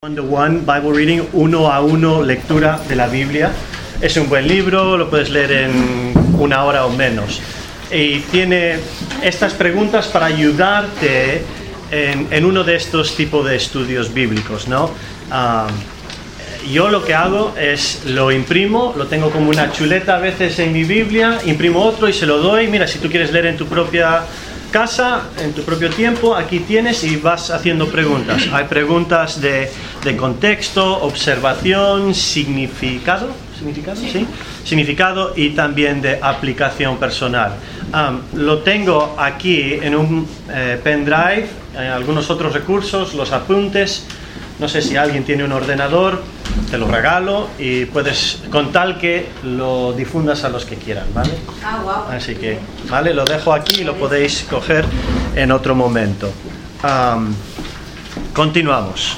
One-to-one Bible Reading, 1 a 1 lectura de la Biblia. Es un buen libro, lo puedes leer en una hora o menos. Y tiene estas preguntas para ayudarte en uno de estos tipos de estudios bíblicos, ¿no? Yo lo que hago es lo imprimo, lo tengo como una chuleta a veces en mi Biblia, imprimo otro y se lo doy. Mira, si tú quieres leer en tu propia casa, en tu propio tiempo, aquí tienes y vas haciendo preguntas. Hay preguntas de contexto, observación, significado, ¿sí? Significado y también de aplicación personal. Lo tengo aquí en un pendrive, algunos otros recursos, los apuntes. No sé si alguien tiene un ordenador, te lo regalo y puedes, con tal que lo difundas a los que quieran, ¿vale? Wow. Así que, ¿vale? Lo dejo aquí y lo podéis coger en otro momento. Continuamos.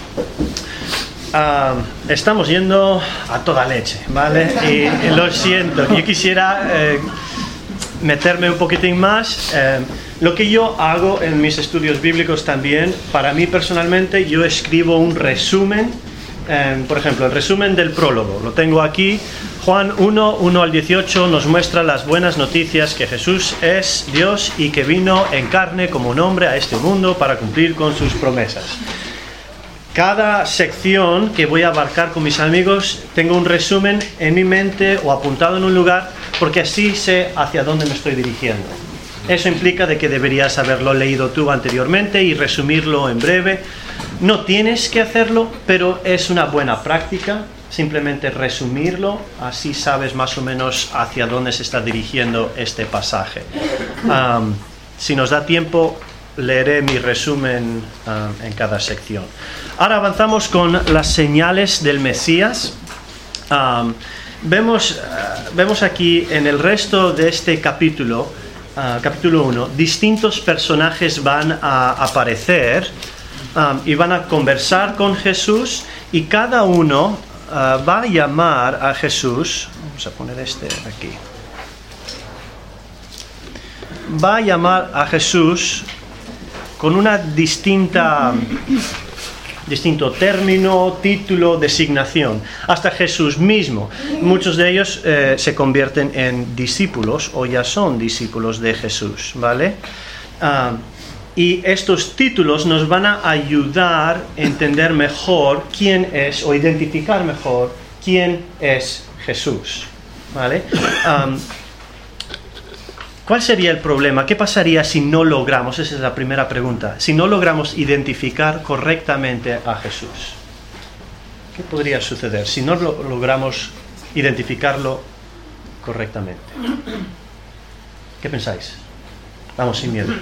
Estamos yendo a toda leche, ¿vale? Y lo siento, yo quisiera meterme un poquitín más. Lo que yo hago en mis estudios bíblicos también, para mí personalmente, yo escribo un resumen. Por ejemplo, el resumen del prólogo, lo tengo aquí. Juan 1, 1 al 18 nos muestra las buenas noticias que Jesús es Dios y que vino en carne como un hombre a este mundo para cumplir con sus promesas. Cada sección que voy a abarcar con mis amigos, tengo un resumen en mi mente o apuntado en un lugar, porque así sé hacia dónde me estoy dirigiendo. Eso implica de que deberías haberlo leído tú anteriormente y resumirlo en breve. No tienes que hacerlo, pero es una buena práctica, simplemente resumirlo, así sabes más o menos hacia dónde se está dirigiendo este pasaje. Si nos da tiempo, leeré mi resumen en cada sección. Ahora avanzamos con las señales del Mesías. Vemos aquí en el resto de este capítulo 1, distintos personajes van a aparecer y van a conversar con Jesús, y cada uno va a llamar a Jesús. Vamos a poner este aquí. Va a llamar a Jesús con una distinto término, título, designación, hasta Jesús mismo. Muchos de ellos se convierten en discípulos o ya son discípulos de Jesús, ¿vale? Y estos títulos nos van a ayudar a entender mejor quién es, o identificar mejor quién es Jesús, ¿vale? ¿Cuál sería el problema? ¿Qué pasaría si no logramos? Esa es la primera pregunta. Si no logramos identificar correctamente a Jesús, ¿qué podría suceder si no logramos identificarlo correctamente? ¿Qué pensáis? Vamos, sin miedo.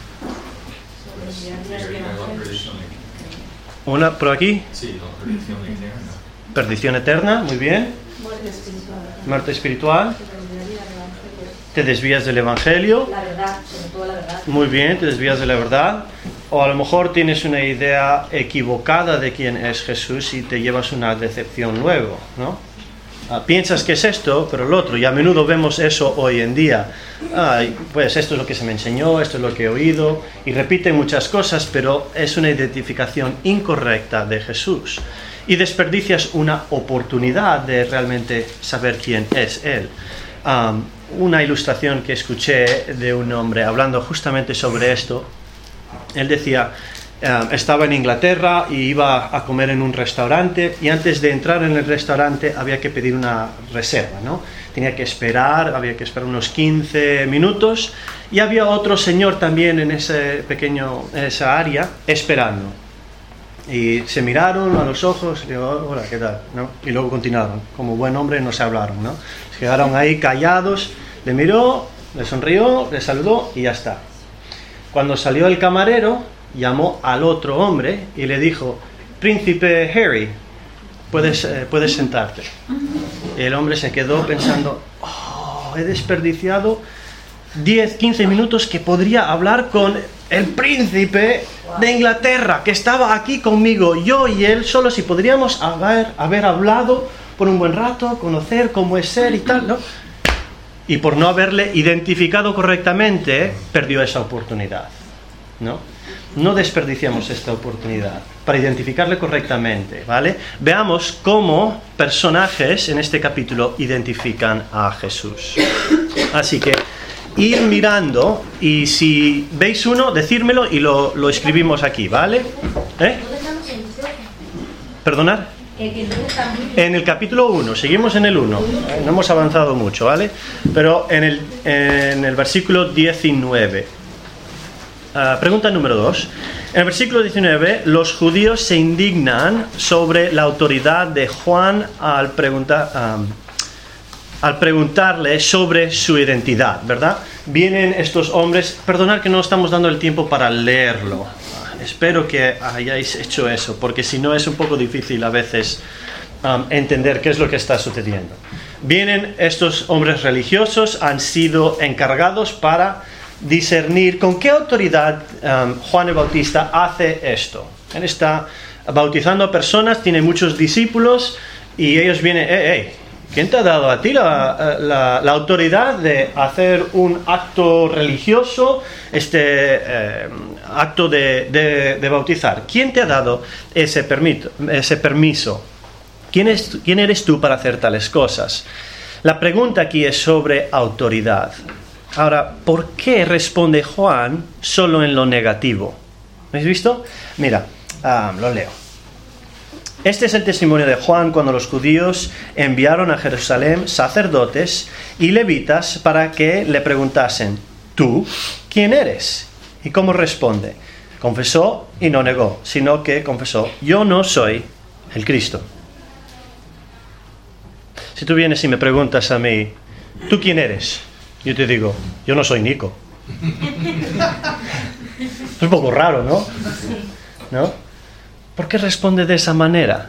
¿Una por aquí? Sí, la perdición eterna. Perdición eterna, muy bien. Muerte espiritual. Te desvías del Evangelio. La verdad, sobre todo la verdad. Muy bien, te desvías de la verdad. O a lo mejor tienes una idea equivocada de quién es Jesús y te llevas una decepción luego, ¿no? Piensas que es esto, pero el otro. Y a menudo vemos eso hoy en día. Pues esto es lo que se me enseñó, esto es lo que he oído. Y repiten muchas cosas, pero es una identificación incorrecta de Jesús. Y desperdicias una oportunidad de realmente saber quién es Él. Una ilustración que escuché de un hombre hablando justamente sobre esto. Él decía, estaba en Inglaterra y iba a comer en un restaurante, y antes de entrar en el restaurante había que pedir una reserva, ¿no? Había que esperar unos 15 minutos, y había otro señor también en esa área esperando. Y se miraron a los ojos y digo, hola, ¿qué tal? ¿No? Y luego continuaron, como buen hombre no se hablaron, ¿no? Se quedaron ahí callados, le miró, le sonrió, le saludó y ya está. Cuando salió el camarero, llamó al otro hombre y le dijo, Príncipe Harry, puedes sentarte. Y el hombre se quedó pensando, he desperdiciado 10, 15 minutos que podría hablar con el príncipe de Inglaterra, que estaba aquí conmigo, yo y él, solo si podríamos haber hablado por un buen rato, conocer cómo es él y tal, ¿no? Y por no haberle identificado correctamente, perdió esa oportunidad, ¿no? No desperdiciamos esta oportunidad. para identificarle correctamente, ¿vale? Veamos cómo personajes en este capítulo identifican a Jesús. Así que ir mirando, y si veis uno, decírmelo y lo escribimos aquí, ¿vale? ¿Perdonad? En el capítulo 1, seguimos en el 1, no hemos avanzado mucho, ¿vale? Pero en el versículo 19, pregunta número 2. En el versículo 19, los judíos se indignan sobre la autoridad de Juan al preguntarle sobre su identidad, ¿verdad? Vienen estos hombres, perdonad que no estamos dando el tiempo para leerlo. Espero que hayáis hecho eso, porque si no es un poco difícil a veces entender qué es lo que está sucediendo. Vienen estos hombres religiosos, han sido encargados para discernir con qué autoridad Juan el Bautista hace esto. Él está bautizando a personas, tiene muchos discípulos y ellos vienen, ¿quién te ha dado a ti la autoridad de hacer un acto religioso, acto de bautizar? ¿Quién te ha dado ese permiso? ¿Quién eres tú para hacer tales cosas? La pregunta aquí es sobre autoridad. Ahora, ¿por qué responde Juan solo en lo negativo? ¿Habéis visto? Mira, lo leo. Este es el testimonio de Juan cuando los judíos enviaron a Jerusalén sacerdotes y levitas para que le preguntasen: ¿tú quién eres? ¿Y cómo responde? Confesó y no negó, sino que confesó: yo no soy el Cristo. Si tú vienes y me preguntas a mí: ¿tú quién eres? Yo te digo: yo no soy Nico. Es un poco raro, ¿no? ¿No? ¿Por qué responde de esa manera?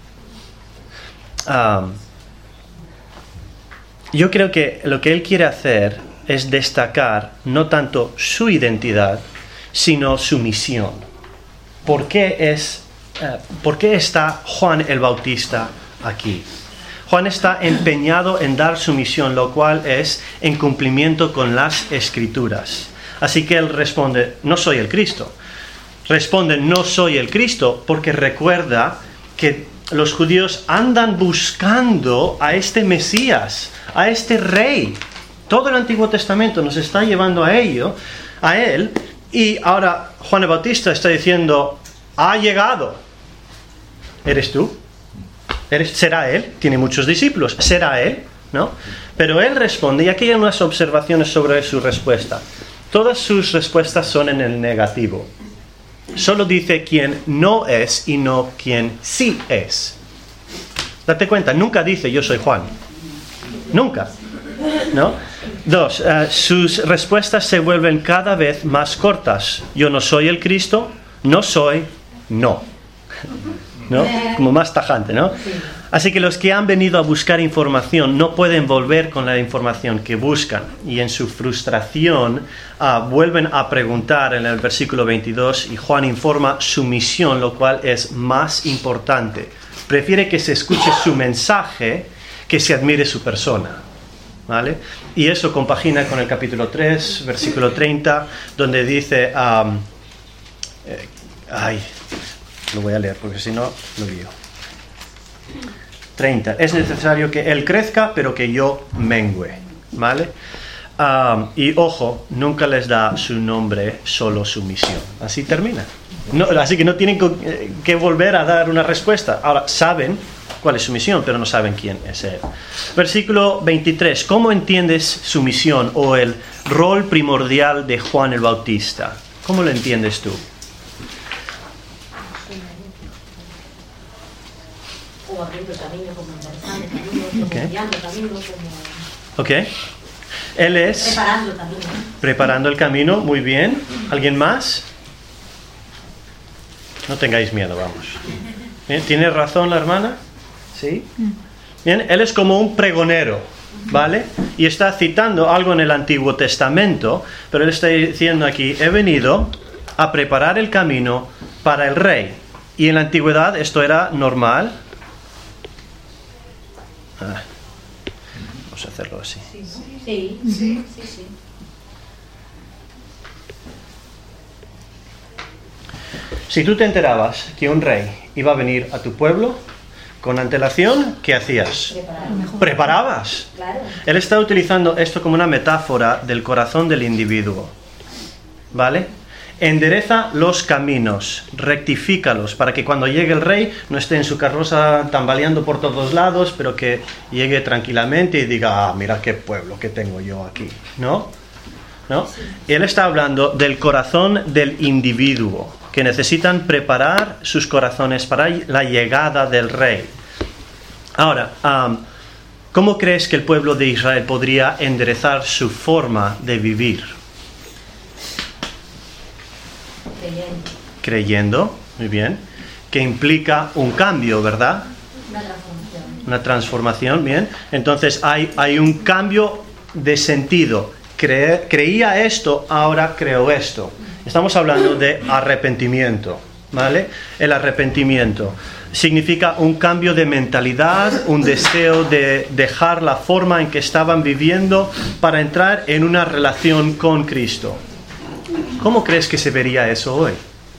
Yo creo que lo que él quiere hacer es destacar no tanto su identidad, sino su misión. ¿Por qué está Juan el Bautista aquí? Juan está empeñado en dar su misión, lo cual es en cumplimiento con las Escrituras. Así que él responde: no soy el Cristo. Responde: no soy el Cristo, porque recuerda que los judíos andan buscando a este Mesías, a este Rey. Todo el Antiguo Testamento nos está llevando a él, y ahora Juan el Bautista está diciendo: ha llegado. ¿Eres tú? ¿Será él? Tiene muchos discípulos. ¿Será él? ¿No? Pero él responde, y aquí hay unas observaciones sobre su respuesta. Todas sus respuestas son en el negativo. Solo dice quién no es y no quién sí es. Date cuenta, nunca dice: yo soy Juan. Nunca. ¿No? 2. Sus respuestas se vuelven cada vez más cortas. Yo no soy el Cristo, no soy, no. ¿No? Como más tajante, ¿no? Así que los que han venido a buscar información no pueden volver con la información que buscan, y en su frustración vuelven a preguntar en el versículo 22, y Juan informa su misión, lo cual es más importante. Prefiere que se escuche su mensaje que se admire su persona, ¿vale? Y eso compagina con el capítulo 3, versículo 30, donde dice lo voy a leer porque si no lo lío. 30. Es necesario que él crezca, pero que yo mengüe, ¿vale? Y ojo, nunca les da su nombre, solo su misión. Así termina. Así que no tienen que volver a dar una respuesta. Ahora, saben cuál es su misión, pero no saben quién es él. Versículo 23. ¿Cómo entiendes su misión o el rol primordial de Juan el Bautista? ¿Cómo lo entiendes tú? Abriendo camino, como enderezando caminos, como guiando caminos, como... Ok. Él es... preparando el camino. Preparando el camino, muy bien. ¿Alguien más? No tengáis miedo, vamos. Bien, ¿tiene razón la hermana? ¿Sí? Bien, él es como un pregonero, ¿vale? Y está citando algo en el Antiguo Testamento, pero él está diciendo aquí: he venido a preparar el camino para el Rey. Y en la antigüedad esto era normal. Vamos a hacerlo así. Sí. Si tú te enterabas que un rey iba a venir a tu pueblo, con antelación, ¿qué hacías? Preparabas. Claro. Él está utilizando esto como una metáfora del corazón del individuo. ¿Vale? Endereza los caminos, rectifícalos, para que cuando llegue el rey no esté en su carroza tambaleando por todos lados, pero que llegue tranquilamente y diga, mira qué pueblo que tengo yo aquí, ¿no? Y él está hablando del corazón del individuo, que necesitan preparar sus corazones para la llegada del rey. Ahora, ¿cómo crees que el pueblo de Israel podría enderezar su forma de vivir? Creyendo, muy bien, que implica un cambio, ¿verdad? Una transformación, bien. Entonces hay un cambio de sentido. Creía esto, ahora creo esto. Estamos hablando de arrepentimiento, ¿vale? El arrepentimiento significa un cambio de mentalidad, un deseo de dejar la forma en que estaban viviendo para entrar en una relación con Cristo. ¿Cómo crees que se vería eso hoy?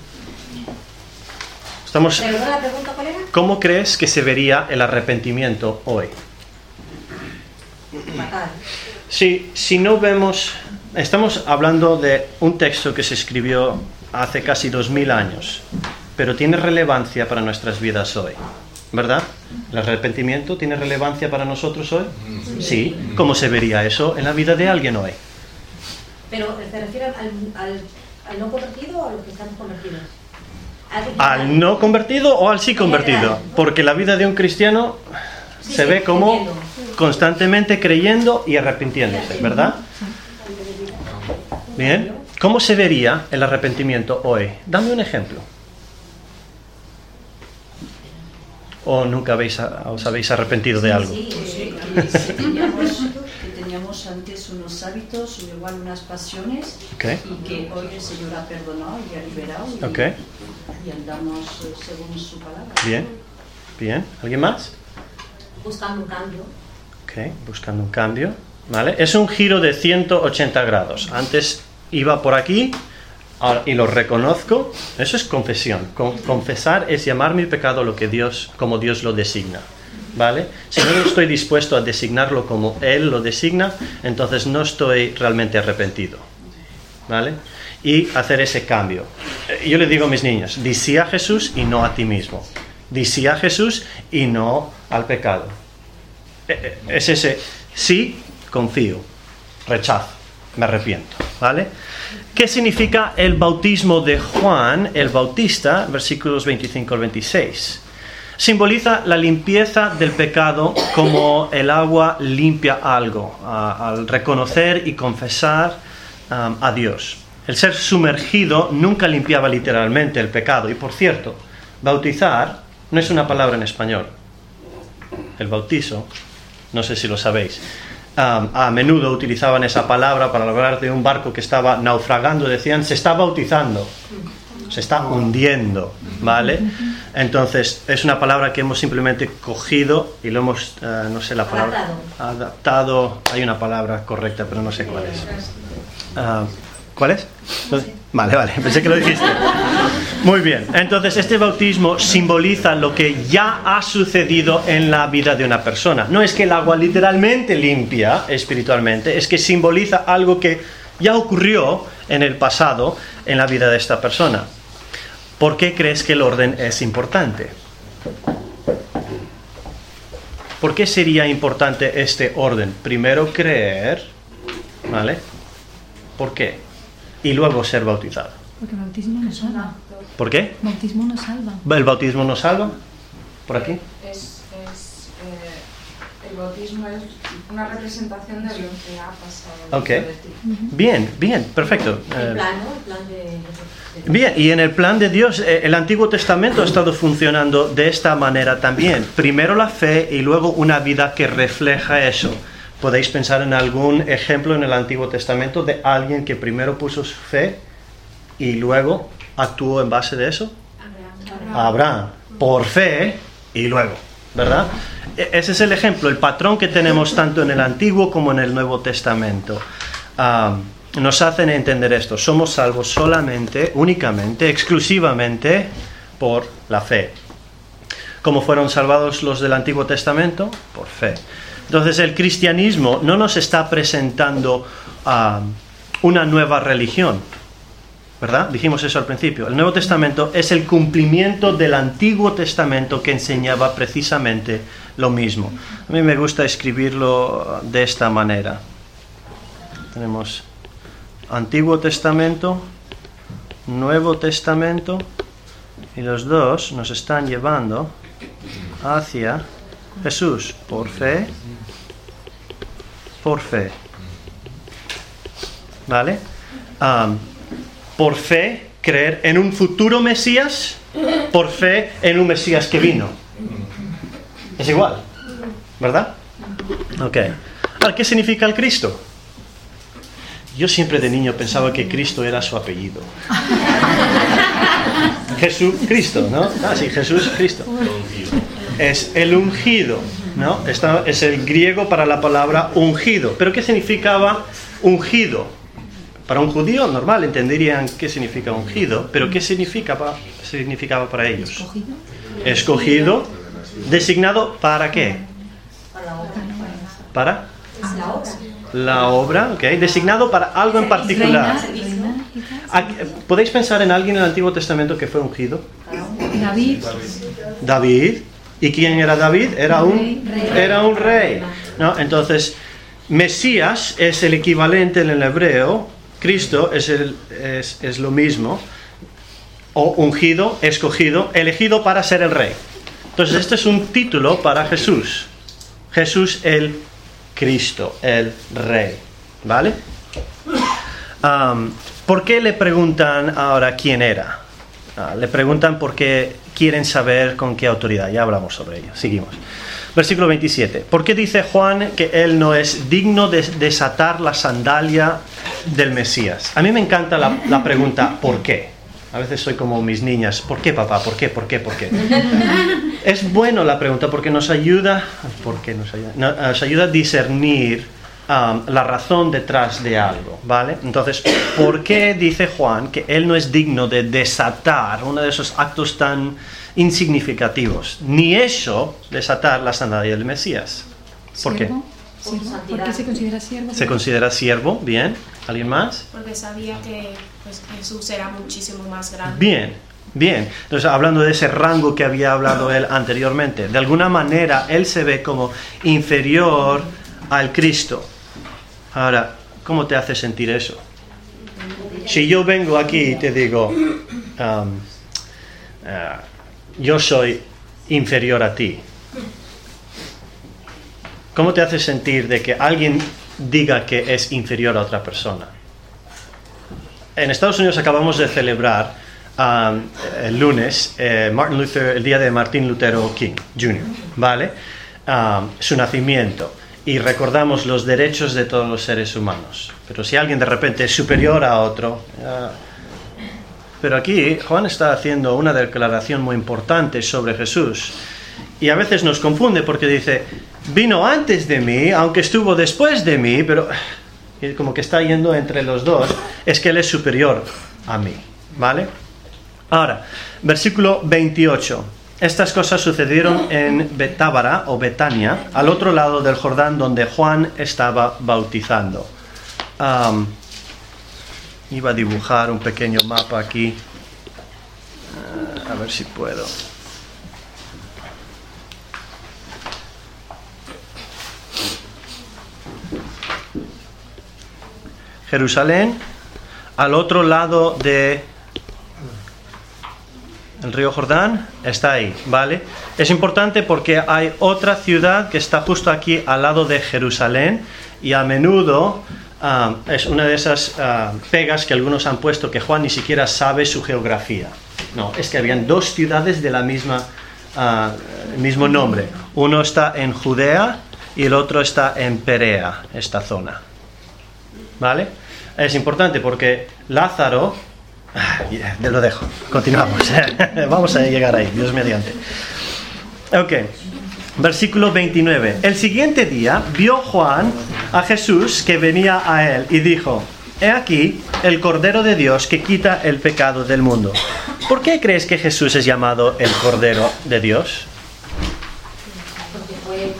¿La pregunta cuál era? ¿Cómo crees que se vería el arrepentimiento hoy? Fatal. Si no vemos... Estamos hablando de un texto que se escribió hace casi 2000 años, pero tiene relevancia para nuestras vidas hoy, ¿verdad? ¿El arrepentimiento tiene relevancia para nosotros hoy? Sí. ¿Cómo se vería eso en la vida de alguien hoy? ¿Pero se refiere al no convertido o a los que están convertidos? ¿Al no convertido o al sí convertido? Porque la vida de un cristiano se ve como constantemente creyendo y arrepintiéndose, ¿verdad? Bien. ¿Cómo se vería el arrepentimiento hoy? Dame un ejemplo. ¿O nunca os habéis arrepentido de algo? Sí, que teníamos antes unos hábitos, igual unas pasiones, y que hoy el Señor ha perdonado y ha liberado, y andamos según su palabra. Bien. ¿Alguien más? Buscando un cambio. Buscando un cambio. ¿Vale? Es un giro de 180 grados. Antes iba por aquí ahora, y lo reconozco. Eso es confesión. Confesar es llamar mi pecado como Dios lo designa. ¿Vale? Si no estoy dispuesto a designarlo como Él lo designa, entonces no estoy realmente arrepentido. ¿Vale? Y hacer ese cambio. Yo le digo a mis niños, di sí a Jesús y no a ti mismo. Di sí a Jesús y no al pecado. Es ese sí, confío, rechazo, me arrepiento. ¿Vale? ¿Qué significa el bautismo de Juan el Bautista? Versículos 25 al 26. Simboliza la limpieza del pecado como el agua limpia algo, al reconocer y confesar a Dios. El ser sumergido nunca limpiaba literalmente el pecado. Y por cierto, bautizar no es una palabra en español. El bautizo, no sé si lo sabéis, a menudo utilizaban esa palabra para hablar de un barco que estaba naufragando. Decían, se está bautizando, se está hundiendo, ¿vale? Entonces, es una palabra que hemos simplemente cogido y lo hemos, no sé la palabra, adaptado. Hay una palabra correcta, pero no sé cuál es. ¿Cuál es? Vale, pensé que lo dijiste. Muy bien, entonces este bautismo simboliza lo que ya ha sucedido en la vida de una persona. No es que el agua literalmente limpia espiritualmente, es que simboliza algo que ya ocurrió en el pasado en la vida de esta persona. ¿Por qué crees que el orden es importante? ¿Por qué sería importante este orden? Primero creer, ¿vale? ¿Por qué? Y luego ser bautizado. Porque el bautismo nos salva. ¿Por qué? El bautismo nos salva. ¿El bautismo nos salva? ¿Por aquí? El bautismo es una representación de lo que ha pasado. Ok. Bien, perfecto. El plan de... Bien, y en el plan de Dios, el Antiguo Testamento ha estado funcionando de esta manera también. Primero la fe y luego una vida que refleja eso. ¿Podéis pensar en algún ejemplo en el Antiguo Testamento de alguien que primero puso su fe y luego actuó en base de eso? Abraham. Por fe y luego, ¿verdad? Ese es el ejemplo, el patrón que tenemos tanto en el Antiguo como en el Nuevo Testamento. nos hacen entender esto. Somos salvos solamente, únicamente, exclusivamente por la fe. ¿Cómo fueron salvados los del Antiguo Testamento? Por fe. Entonces el cristianismo no nos está presentando una nueva religión, ¿verdad? Dijimos eso al principio. El Nuevo Testamento es el cumplimiento del Antiguo Testamento que enseñaba precisamente lo mismo. A mí me gusta escribirlo de esta manera. Tenemos Antiguo Testamento, Nuevo Testamento, y los dos nos están llevando hacia Jesús por fe, ¿vale? Por fe, creer en un futuro Mesías, por fe en un Mesías que vino. Es igual, ¿verdad? Ok. Ahora, ¿qué significa el Cristo? Yo siempre de niño pensaba que Cristo era su apellido. Jesús Cristo, ¿no? Sí, Jesús Cristo. Es el ungido, ¿no? Esta es el griego para la palabra ungido. ¿Pero qué significaba ungido? Para un judío normal entenderían qué significa ungido, pero ¿qué significaba para ellos? Escogido. ¿Designado para qué? ¿Para? La obra, ok. Designado para algo en particular. ¿Podéis pensar en alguien en el Antiguo Testamento que fue ungido? David. ¿Y quién era David? Era un rey. ¿No? Entonces, Mesías es el equivalente en el hebreo. Cristo es lo mismo. O ungido, escogido, elegido para ser el rey. Entonces, este es un título para Jesús. Jesús el Cristo, el Rey, ¿vale? ¿Por qué le preguntan ahora quién era? Le preguntan porque quieren saber con qué autoridad. Ya hablamos sobre ello. Seguimos. Versículo 27. ¿Por qué dice Juan que él no es digno de desatar la sandalia del Mesías? A mí me encanta la pregunta ¿por qué? A veces soy como mis niñas. ¿Por qué, papá? ¿Por qué? ¿Por qué? ¿Por qué? Es bueno la pregunta porque nos ayuda a discernir la razón detrás de algo, ¿vale? Entonces, ¿por qué dice Juan que él no es digno de desatar uno de esos actos tan insignificativos? Ni eso, desatar la sandalia del Mesías. ¿Por qué? ¿Por qué se considera siervo? Se considera siervo, bien. ¿Alguien más? Porque sabía que Jesús era muchísimo más grande. Bien. Entonces, hablando de ese rango que había hablado él anteriormente, de alguna manera él se ve como inferior al Cristo. Ahora, ¿cómo te hace sentir eso? Si yo vengo aquí y te digo, yo soy inferior a ti, ¿cómo te hace sentir de que alguien diga que es inferior a otra persona? En Estados Unidos acabamos de celebrar el lunes el día de Martin Luther King Jr., ¿vale? Su nacimiento. Y recordamos los derechos de todos los seres humanos. Pero si alguien de repente es superior a otro... Pero aquí Juan está haciendo una declaración muy importante sobre Jesús. Y a veces nos confunde porque dice, vino antes de mí, aunque estuvo después de mí, pero como que está yendo entre los dos, es que él es superior a mí, ¿vale? Ahora, versículo 28. Estas cosas sucedieron en Betábara o Betania, al otro lado del Jordán donde Juan estaba bautizando. Iba a dibujar un pequeño mapa aquí. A ver si puedo. Jerusalén, al otro lado de el río Jordán, está ahí, ¿vale? Es importante porque hay otra ciudad que está justo aquí al lado de Jerusalén y a menudo es una de esas pegas que algunos han puesto que Juan ni siquiera sabe su geografía. No, es que habían dos ciudades de la mismo nombre. Uno está en Judea y el otro está en Perea, esta zona. ¿Vale? Es importante porque Lázaro... Te lo dejo, continuamos. Vamos a llegar ahí, Dios mediante. Ok, versículo 29. El siguiente día vio Juan a Jesús que venía a él y dijo, he aquí el Cordero de Dios que quita el pecado del mundo. ¿Por qué crees que Jesús es llamado el Cordero de Dios? Porque fue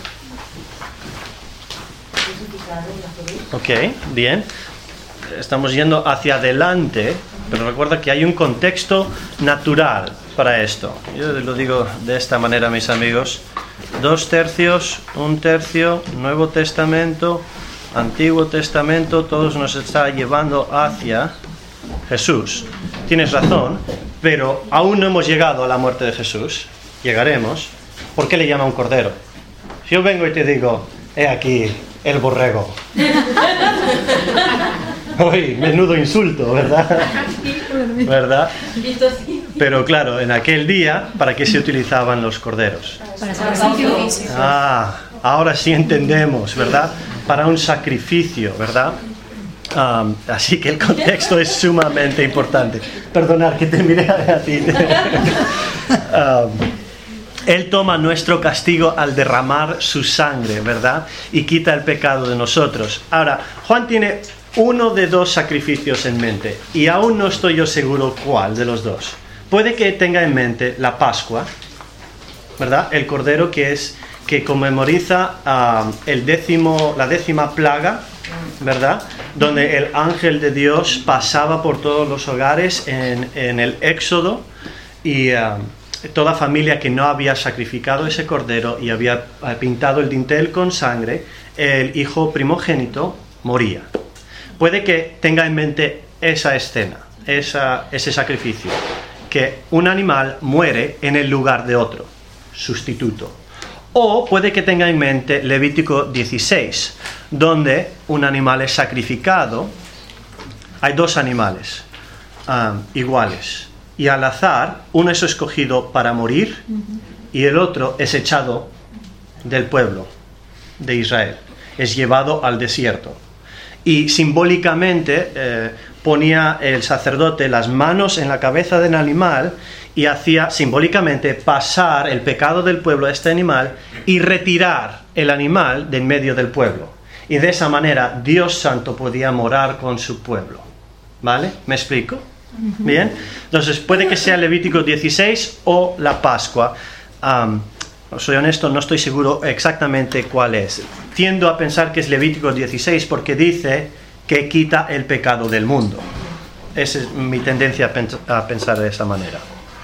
crucificado en la cruz. Ok, bien. Estamos yendo hacia adelante, pero recuerda que hay un contexto natural para esto. Yo lo digo de esta manera, mis amigos. 2 tercios, 1 tercio, Nuevo Testamento, Antiguo Testamento, todos nos está llevando hacia Jesús. Tienes razón, pero aún no hemos llegado a la muerte de Jesús. Llegaremos. ¿Por qué le llama un cordero? Si yo vengo y te digo, he aquí el borrego. Uy, menudo insulto, ¿verdad? ¿Verdad? Pero claro, en aquel día, ¿para qué se utilizaban los corderos? Para sacrificio. Ahora sí entendemos, ¿verdad? Para un sacrificio, ¿verdad? Así que el contexto es sumamente importante. Perdonad que te miré a ti. Él toma nuestro castigo al derramar su sangre, ¿verdad? Y quita el pecado de nosotros. Ahora, Juan tiene uno de 2 sacrificios en mente, y aún no estoy yo seguro cuál de los 2. Puede que tenga en mente la Pascua, ¿verdad? El cordero que conmemoriza la 10ª plaga, ¿verdad? Donde el ángel de Dios pasaba por todos los hogares en el Éxodo, y toda familia que no había sacrificado ese cordero y había pintado el dintel con sangre, el hijo primogénito moría. Puede que tenga en mente esa escena, ese sacrificio, que un animal muere en el lugar de otro, sustituto. O puede que tenga en mente Levítico 16, donde un animal es sacrificado. Hay 2 animales iguales, y al azar uno es escogido para morir y el otro es echado del pueblo de Israel, es llevado al desierto. Y simbólicamente ponía el sacerdote las manos en la cabeza del animal y hacía simbólicamente pasar el pecado del pueblo a este animal y retirar el animal de en medio del pueblo. Y de esa manera Dios Santo podía morar con su pueblo. ¿Vale? ¿Me explico? Bien. Entonces puede que sea Levítico 16 o la Pascua. Soy honesto, no estoy seguro exactamente cuál es. Tiendo a pensar que es Levítico 16 porque dice que quita el pecado del mundo. Esa es mi tendencia a pensar de esa manera.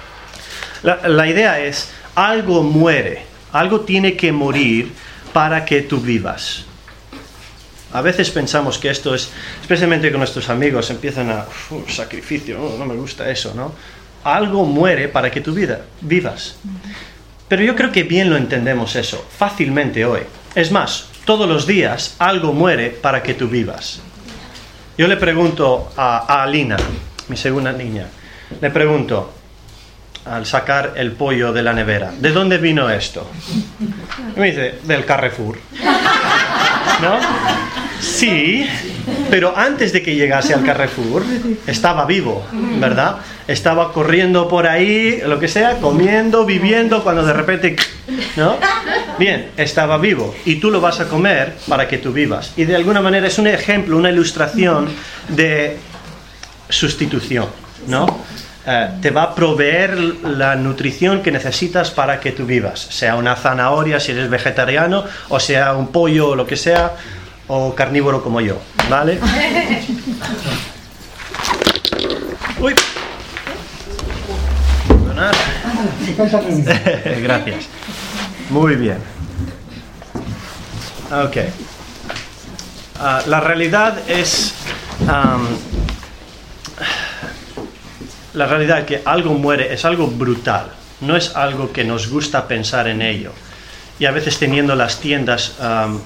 La idea es, algo muere, algo tiene que morir para que tú vivas. A veces pensamos que esto es, especialmente con nuestros amigos, empiezan a, sacrificio, no me gusta eso, ¿no? Algo muere para que tú vivas. Pero yo creo que bien lo entendemos eso, fácilmente hoy. Es más, todos los días algo muere para que tú vivas. Yo le pregunto a Alina, mi segunda niña, le pregunto, al sacar el pollo de la nevera, ¿de dónde vino esto? Y me dice, del Carrefour. ¿No? Sí, pero antes de que llegase al Carrefour estaba vivo, ¿verdad? Estaba corriendo por ahí, lo que sea, comiendo, viviendo, cuando de repente, ¿no? Bien, estaba vivo y tú lo vas a comer para que tú vivas. Y de alguna manera es un ejemplo, una ilustración de sustitución, ¿no? Te va a proveer la nutrición que necesitas para que tú vivas, sea una zanahoria si eres vegetariano, o sea un pollo o lo que sea, o carnívoro como yo, ¿vale? Uy. Gracias. Muy bien. Ok. La realidad es la realidad que algo muere es algo brutal, no es algo que nos gusta pensar en ello. Y a veces teniendo las tiendas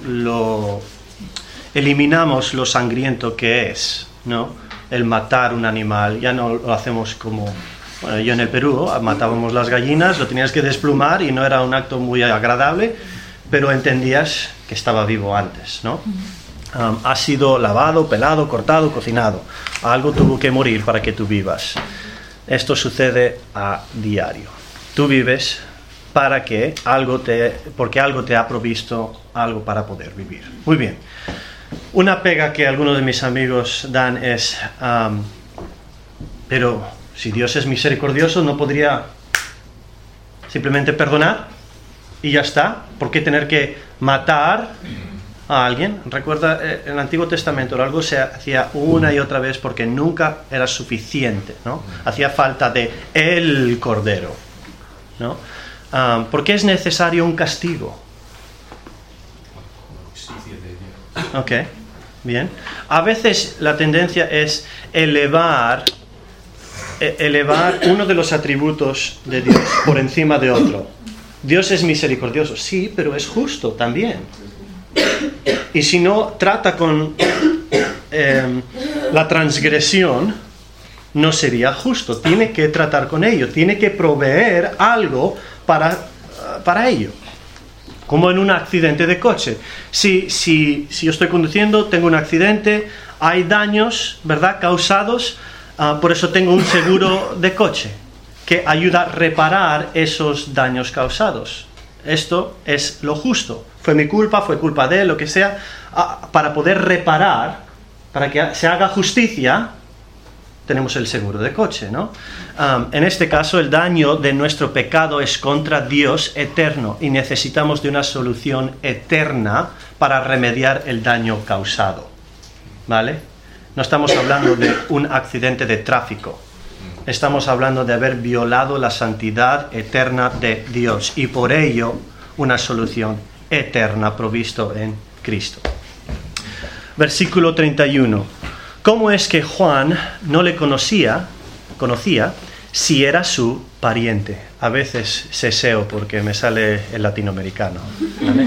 eliminamos lo sangriento que es, ¿no? El matar un animal, ya no lo hacemos como... Bueno, yo en el Perú matábamos las gallinas, lo tenías que desplumar y no era un acto muy agradable, pero entendías que estaba vivo antes, ¿no? Ha sido lavado, pelado, cortado, cocinado. Algo tuvo que morir para que tú vivas. Esto sucede a diario. Tú vives porque algo te ha provisto algo para poder vivir. Muy bien. Una pega que algunos de mis amigos dan es, pero si Dios es misericordioso, ¿no podría simplemente perdonar y ya está? ¿Por qué tener que matar a alguien? Recuerda, en el Antiguo Testamento algo se hacía una y otra vez porque nunca era suficiente, ¿no? Hacía falta de el Cordero, ¿no? ¿Por qué es necesario un castigo? Ok, bien. A veces la tendencia es elevar uno de los atributos de Dios por encima de otro. Dios es misericordioso, sí, pero es justo también. Y si no trata con la transgresión, no sería justo. Tiene que tratar con ello, tiene que proveer algo para ello. Como en un accidente de coche. Si yo estoy conduciendo, tengo un accidente, hay daños, ¿verdad?, causados, por eso tengo un seguro de coche que ayuda a reparar esos daños causados. Esto es lo justo. Fue mi culpa, fue culpa de él, lo que sea. Para poder reparar, para que se haga justicia, tenemos el seguro de coche, ¿no? En este caso, el daño de nuestro pecado es contra Dios eterno y necesitamos de una solución eterna para remediar el daño causado, ¿vale? No estamos hablando de un accidente de tráfico. Estamos hablando de haber violado la santidad eterna de Dios y por ello una solución eterna provisto en Cristo. Versículo 31. ¿Cómo es que Juan no le conocía si era su pariente? A veces seseo porque me sale el latinoamericano, ¿vale?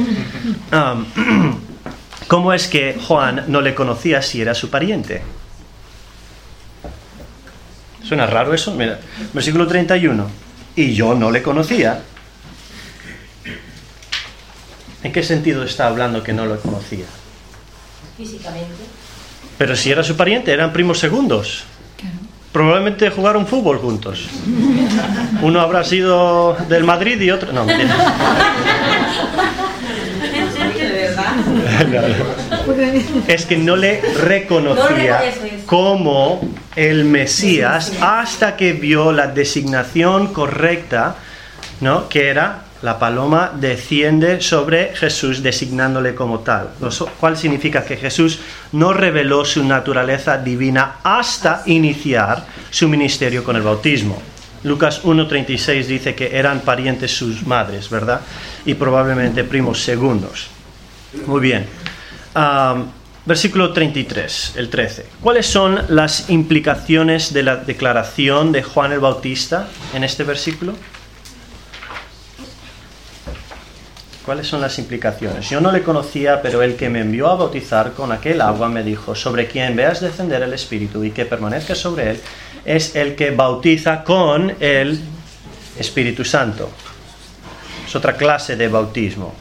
¿Cómo es que Juan no le conocía si era su pariente? ¿Suena raro eso? Mira, versículo 31. Y yo no le conocía. ¿En qué sentido está hablando que no lo conocía? Físicamente. Pero si era su pariente, eran primos segundos. Claro. Probablemente jugaron fútbol juntos. Uno habrá sido del Madrid y otro... No, mentira. Es que no le reconocía como el Mesías hasta que vio la designación correcta, ¿no?, que era la paloma desciende sobre Jesús designándole como tal, lo cual significa que Jesús no reveló su naturaleza divina hasta iniciar su ministerio con el bautismo. Lucas 1:36 dice que eran parientes sus madres, ¿verdad? Y probablemente primos segundos. Muy bien. Versículo 33, el 13. ¿Cuáles son las implicaciones de la declaración de Juan el Bautista en este versículo? ¿Cuáles son las implicaciones? Yo no le conocía, pero el que me envió a bautizar con aquel agua me dijo, sobre quien veas descender el Espíritu y que permanezca sobre él, es el que bautiza con el Espíritu Santo. Es otra clase de bautismo.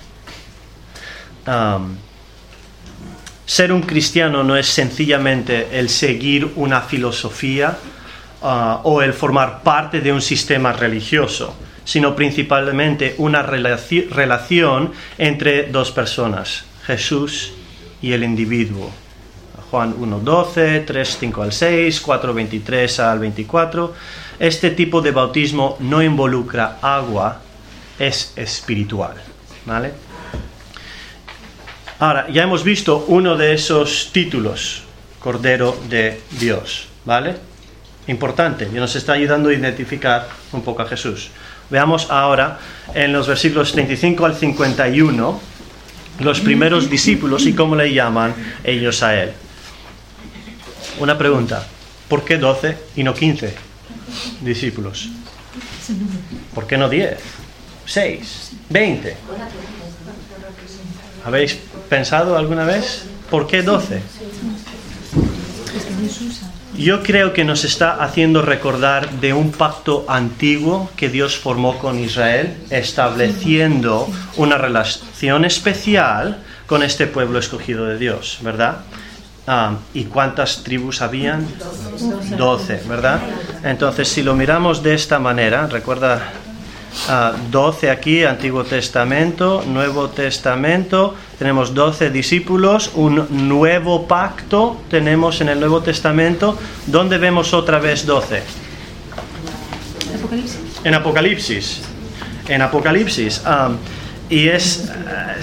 Ser un cristiano no es sencillamente el seguir una filosofía o el formar parte de un sistema religioso, sino principalmente una relación entre dos personas, Jesús y el individuo. Juan 1:12, 3:5 al 6, 4:23 al 24. Este tipo de bautismo no involucra agua, es espiritual, ¿vale? Ahora, ya hemos visto uno de esos títulos, Cordero de Dios, ¿vale? Importante, y nos está ayudando a identificar un poco a Jesús. Veamos ahora en los versículos 35 al 51 los primeros discípulos y cómo le llaman ellos a él. Una pregunta, ¿por qué 12 y no 15 discípulos? ¿Por qué no 10, 6, 20? ¿Habéis pensado alguna vez? ¿Por qué 12? Yo creo que nos está haciendo recordar de un pacto antiguo que Dios formó con Israel, estableciendo una relación especial con este pueblo escogido de Dios, ¿verdad? ¿Y cuántas tribus habían? 12, ¿verdad? Entonces, si lo miramos de esta manera, recuerda 12 aquí, Antiguo Testamento, Nuevo Testamento, tenemos 12 discípulos, un nuevo pacto tenemos en el Nuevo Testamento. ¿Dónde vemos otra vez 12? Apocalipsis. En Apocalipsis. En Apocalipsis. Y es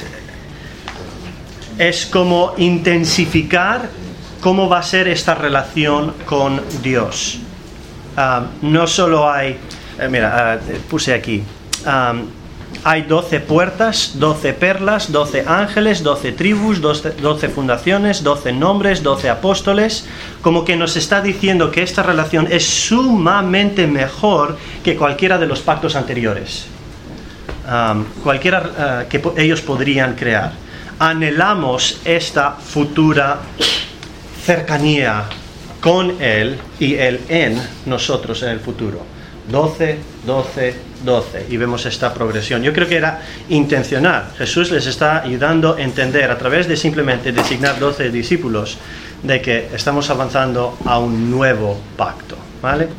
como intensificar cómo va a ser esta relación con Dios. No solo hay, puse aquí, hay 12 puertas, 12 perlas, 12 ángeles, 12 tribus, 12 fundaciones, 12 nombres, 12 apóstoles, como que nos está diciendo que esta relación es sumamente mejor que cualquiera de los pactos anteriores, cualquiera que ellos podrían crear. Anhelamos esta futura cercanía con Él y Él en nosotros en el futuro. 12, 12, 12. Y vemos esta progresión. Yo creo que era intencional. Jesús les está ayudando a entender a través de simplemente designar 12 discípulos de que estamos avanzando a un nuevo pacto. ¿Vale?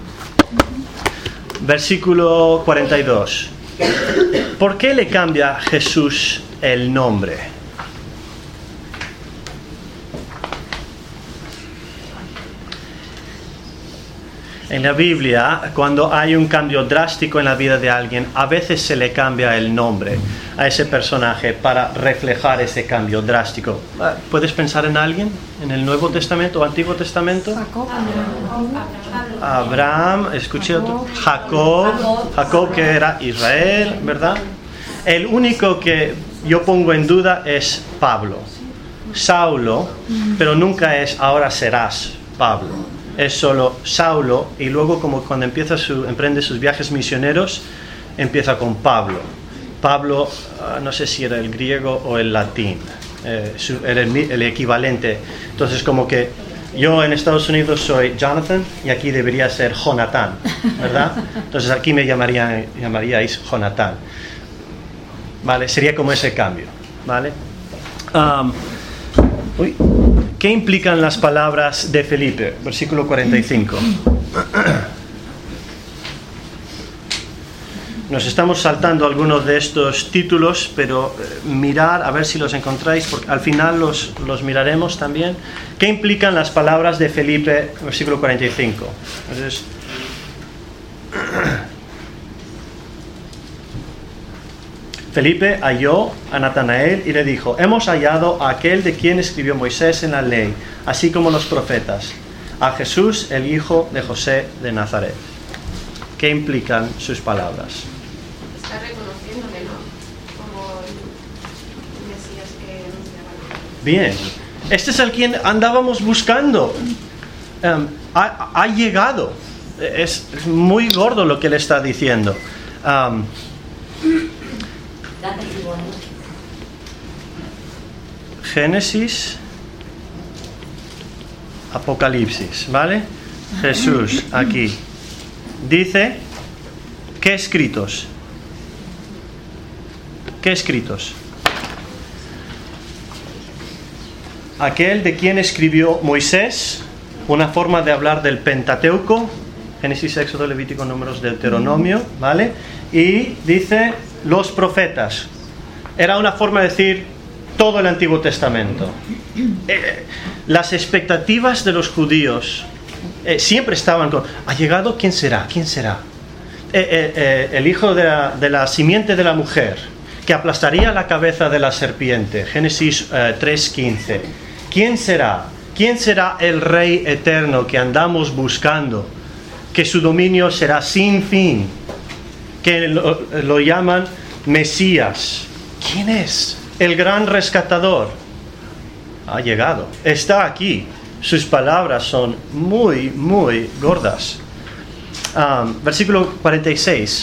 Versículo 42. ¿Por qué le cambia Jesús el nombre? En la Biblia, cuando hay un cambio drástico en la vida de alguien, a veces se le cambia el nombre a ese personaje para reflejar ese cambio drástico. ¿Puedes pensar en alguien en el Nuevo Testamento o Antiguo Testamento? Abraham, escuché otro. Jacob, que era Israel, ¿verdad? El único que yo pongo en duda es Pablo. Saulo, pero nunca es ahora serás Pablo. Es solo Saulo, y luego como cuando emprende sus viajes misioneros, empieza con Pablo. Pablo, no sé si era el griego o el latín, era el equivalente. Entonces como que yo en Estados Unidos soy Jonathan y aquí debería ser Jonathan, ¿verdad? Entonces aquí me llamaríais Jonathan. ¿Vale? Sería como ese cambio, ¿vale? ¿Qué implican las palabras de Felipe? Versículo 45. Nos estamos saltando algunos de estos títulos, pero mirar, a ver si los encontráis, porque al final los miraremos también. ¿Qué implican las palabras de Felipe? Versículo 45. Entonces, Felipe halló a Natanael y le dijo: hemos hallado a aquel de quien escribió Moisés en la ley, así como los profetas, a Jesús, el hijo de José de Nazaret. ¿Qué implican sus palabras? Está reconociéndole, ¿no? Como el Mesías que anunciaba. Bien, este es el quien andábamos buscando. Ha llegado. Es muy gordo lo que le está diciendo. Génesis, Apocalipsis, ¿vale? Jesús, aquí. Dice, ¿qué escritos? ¿Qué escritos? Aquel de quien escribió Moisés, una forma de hablar del Pentateuco, Génesis, Éxodo, Levítico, Números, Deuteronomio, ¿vale? Y dice, los profetas. Era una forma de decir todo el Antiguo Testamento. Las expectativas de los judíos siempre estaban con: ¿ha llegado? ¿Quién será? ¿Quién será? El hijo de la simiente de la mujer, que aplastaría la cabeza de la serpiente. Génesis 3:15. ¿Quién será? ¿Quién será el Rey eterno que andamos buscando? Que su dominio será sin fin. Que lo llaman Mesías. ¿Quién es? El gran rescatador. Ha llegado. Está aquí. Sus palabras son muy, muy gordas. Versículo 46.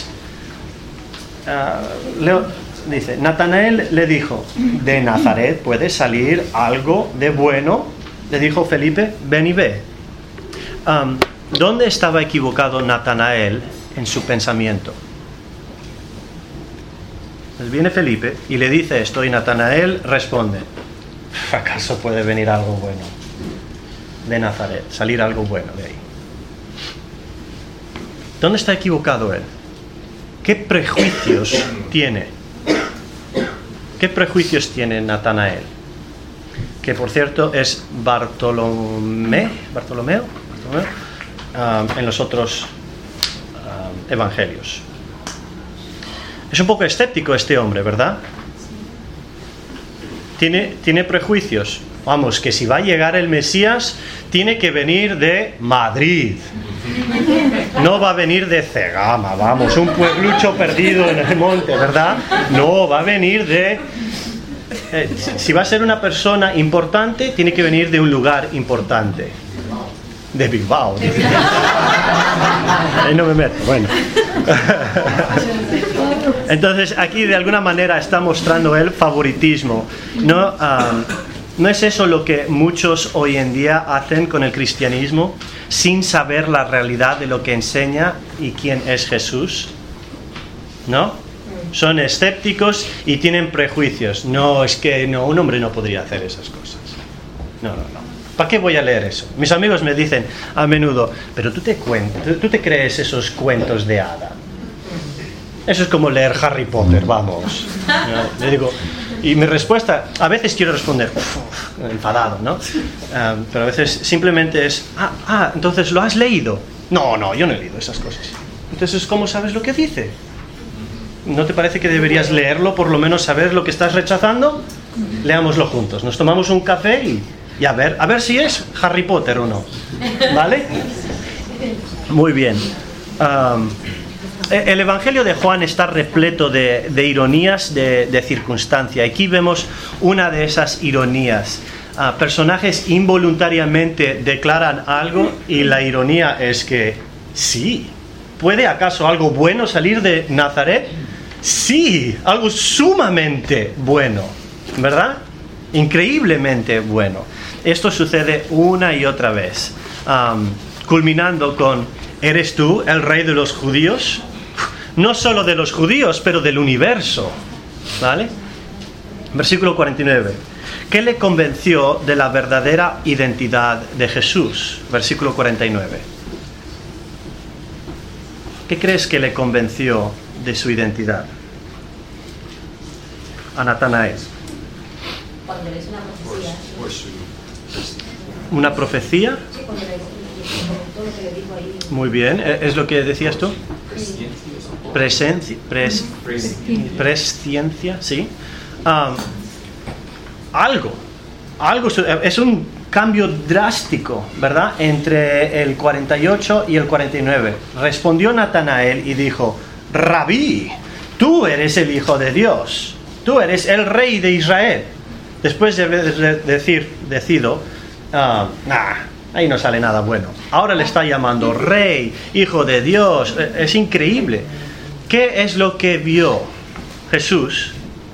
Dice, Natanael le dijo: ¿de Nazaret puede salir algo de bueno? Le dijo Felipe: ven y ve. ¿Dónde estaba equivocado Natanael en su pensamiento? Pues viene Felipe y le dice esto, y Natanael responde: ¿acaso puede venir algo bueno de Nazaret, salir algo bueno de ahí? ¿Dónde está equivocado él? ¿Qué prejuicios tiene? ¿Qué prejuicios tiene Natanael? Que por cierto es Bartolomeo, en los otros evangelios. Es un poco escéptico este hombre, ¿verdad? Tiene prejuicios. Vamos, que si va a llegar el Mesías, tiene que venir de Madrid. No va a venir de Cegama, vamos, un pueblucho perdido en el monte, ¿verdad? No, va a venir de... si va a ser una persona importante, tiene que venir de un lugar importante. De Bilbao. Ahí no me meto, bueno. Entonces, aquí de alguna manera está mostrando el favoritismo. ¿No es eso lo que muchos hoy en día hacen con el cristianismo, sin saber la realidad de lo que enseña y quién es Jesús? ¿No? Son escépticos y tienen prejuicios. No, es que no, un hombre no podría hacer esas cosas. No. ¿Para qué voy a leer eso? Mis amigos me dicen a menudo, pero tú te crees esos cuentos de hada. Eso es como leer Harry Potter, vamos. ¿No? Le digo, y mi respuesta, a veces quiero responder, enfadado, ¿no? Pero a veces simplemente es, entonces ¿lo has leído? No, yo no he leído esas cosas. Entonces, ¿cómo sabes lo que dice? ¿No te parece que deberías leerlo, por lo menos saber lo que estás rechazando? Leámoslo juntos, nos tomamos un café y a ver si es Harry Potter o no. ¿Vale? Muy bien. El Evangelio de Juan está repleto de ironías de circunstancia. Aquí vemos una de esas ironías. Personajes involuntariamente declaran algo y la ironía es que sí. ¿Puede acaso algo bueno salir de Nazaret? Sí, algo sumamente bueno, ¿verdad? Increíblemente bueno. Esto sucede una y otra vez, culminando con, ¿eres tú el rey de los judíos? No solo de los judíos, pero del universo, ¿vale? Versículo 49. ¿Qué le convenció de la verdadera identidad de Jesús? Versículo 49. ¿Qué crees que le convenció de su identidad a Natanael? Cuando lees una profecía. ¿Una profecía? Sí, cuando lees todo lo que le dijo ahí. Muy bien, ¿es lo que decías tú? Presciencia, sí. Algo, es un cambio drástico, ¿verdad? Entre el 48 y el 49. Respondió Natanael y dijo, Rabí, tú eres el Hijo de Dios, tú eres el Rey de Israel. Después de decido, ahí no sale nada bueno. Ahora le está llamando Rey, Hijo de Dios. Es increíble. ¿Qué es lo que vio Jesús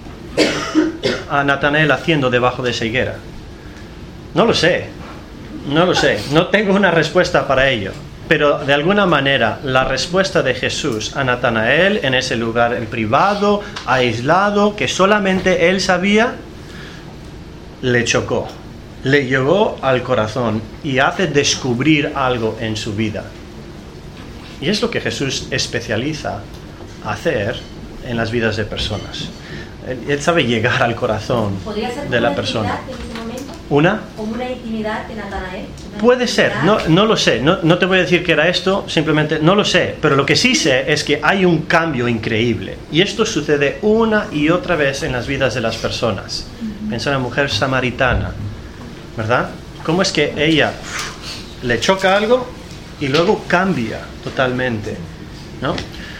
a Natanael haciendo debajo de esa higuera? No lo sé. No tengo una respuesta para ello. Pero de alguna manera la respuesta de Jesús a Natanael en ese lugar en privado, aislado, que solamente él sabía, le chocó, le llegó al corazón y hace descubrir algo en su vida. Y es lo que Jesús especializa a hacer en las vidas de personas. Él sabe llegar al corazón de la persona. ¿Una? ¿Como una intimidad de Natanael? Puede ser, no lo sé, no te voy a decir que era esto, simplemente no lo sé, pero lo que sí sé es que hay un cambio increíble y esto sucede una y otra vez en las vidas de las personas. Piensa en la mujer samaritana, ¿verdad? ¿Cómo es que ella le choca algo y luego cambia totalmente, ¿no?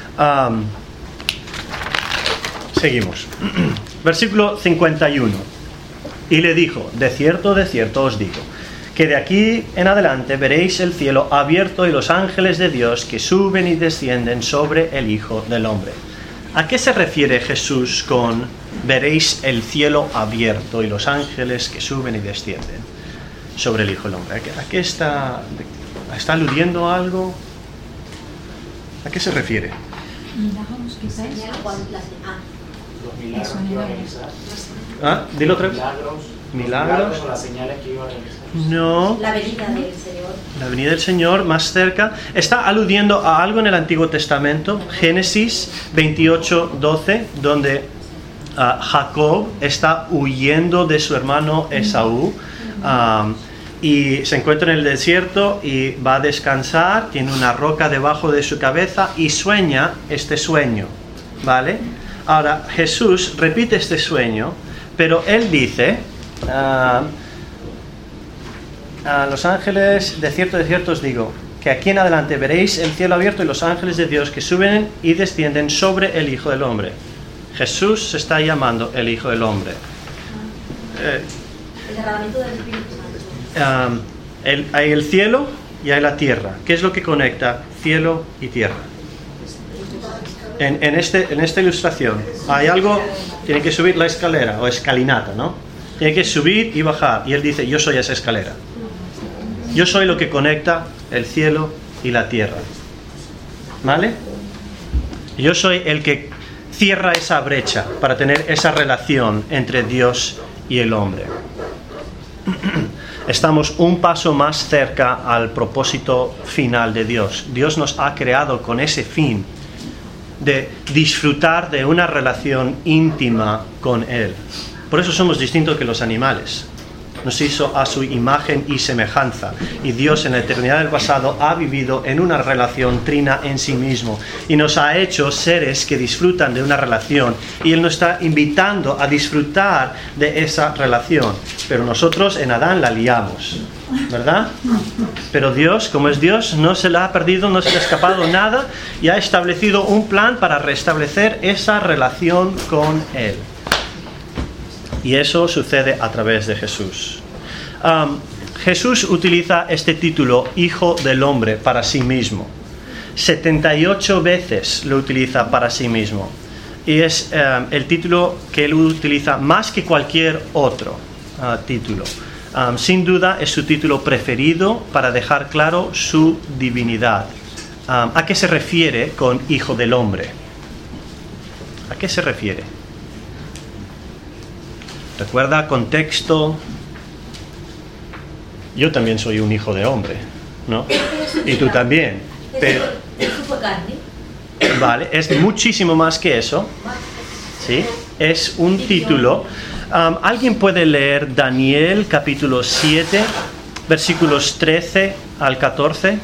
Seguimos. Versículo 51. Y le dijo, de cierto os digo, que de aquí en adelante veréis el cielo abierto y los ángeles de Dios que suben y descienden sobre el Hijo del Hombre. ¿A qué se refiere Jesús con veréis el cielo abierto y los ángeles que suben y descienden sobre el Hijo del Hombre? ¿A qué está aludiendo a algo? ¿A qué se refiere? Dilo otra vez. Milagros. O las señales que iba a realizar. No. La venida del Señor. La venida del Señor, más cerca. Está aludiendo a algo en el Antiguo Testamento, Génesis 28:12, donde Jacob está huyendo de su hermano Esaú y se encuentra en el desierto y va a descansar, tiene una roca debajo de su cabeza y sueña este sueño, ¿vale? Ahora, Jesús repite este sueño, pero él dice... a los ángeles, de cierto os digo, que aquí en adelante veréis el cielo abierto y los ángeles de Dios que suben y descienden sobre el Hijo del Hombre. Jesús se está llamando el Hijo del Hombre. El derramamiento del Espíritu Santo. Hay el cielo y hay la tierra. ¿Qué es lo que conecta cielo y tierra? En esta ilustración hay algo, tiene que subir la escalera o escalinata, ¿no? Tiene que subir y bajar. Y él dice, yo soy esa escalera. Yo soy lo que conecta el cielo y la tierra. ¿Vale? Yo soy el que cierra esa brecha para tener esa relación entre Dios y el hombre. Estamos un paso más cerca al propósito final de Dios. Dios nos ha creado con ese fin de disfrutar de una relación íntima con Él. Por eso somos distintos que los animales. Nos hizo a su imagen y semejanza. Y Dios en la eternidad del pasado ha vivido en una relación trina en sí mismo. Y nos ha hecho seres que disfrutan de una relación. Y Él nos está invitando a disfrutar de esa relación. Pero nosotros en Adán la liamos, ¿verdad? Pero Dios, como es Dios, no se la ha perdido, no se le ha escapado nada. Y ha establecido un plan para restablecer esa relación con Él. Y eso sucede a través de Jesús. Jesús utiliza este título, Hijo del Hombre, para sí mismo. 78 veces lo utiliza para sí mismo. Y es el título que él utiliza más que cualquier otro título. Sin duda es su título preferido para dejar claro su divinidad. ¿A qué se refiere con Hijo del Hombre? ¿A qué se refiere? Recuerda, contexto. Yo también soy un hijo de hombre, ¿no? Y tú también. Pero, eso fue carne. Vale, es muchísimo más que eso. ¿Sí? Es un título. ¿Alguien puede leer Daniel capítulo 7, versículos 13 al 14?